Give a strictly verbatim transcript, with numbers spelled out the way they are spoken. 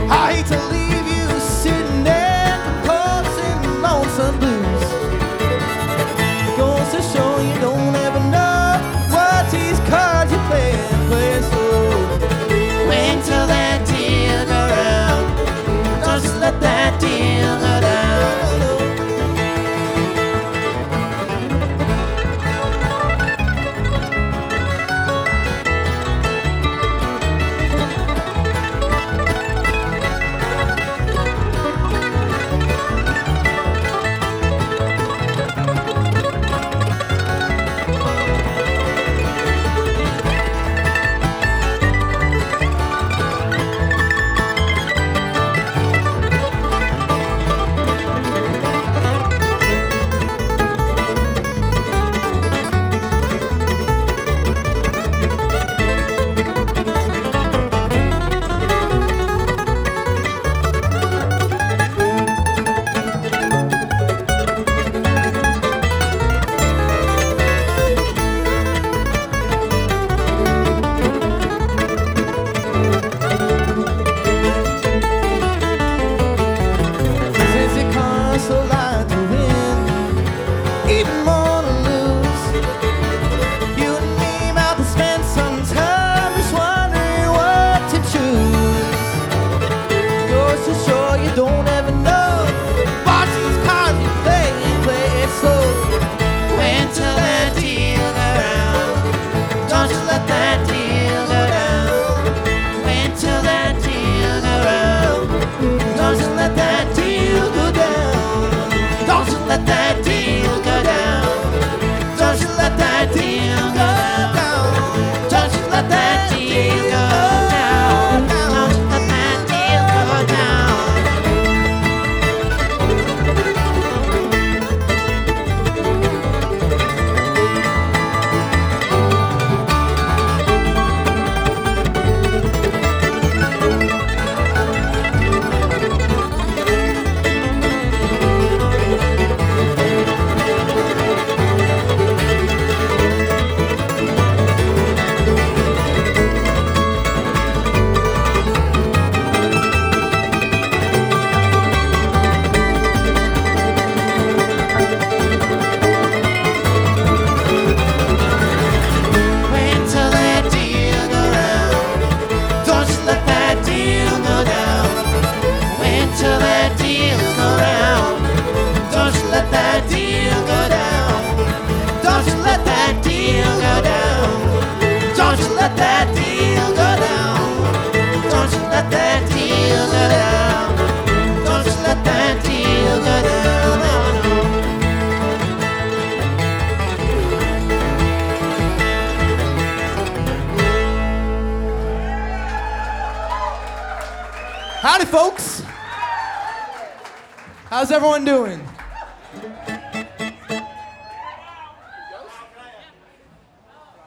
I hate to leave you sitting there causing lonesome blues. Goes to show you don't ever know what these cards you play and play so. Wait till that deal go round. Don't just let that deal go down. Even more to lose. You and me about to spend some time just wondering what to choose. Goes to show you don't ever know. Watch these cards you play and play it slow. Wait till that deal go round. Don't you let that deal go down. Wait till that deal go round. Don't you let that deal go down. Don't you let that deal go down. Don't you let that deal go down. Don't you let that deal go down. Don't you let that deal go down. Howdy, folks. How's everyone doing?